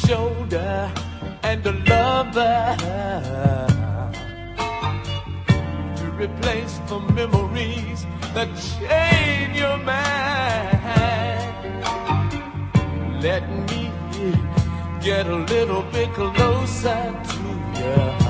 shoulder and a lover to replace the memories that chain your mind. Let me get a little bit closer to you.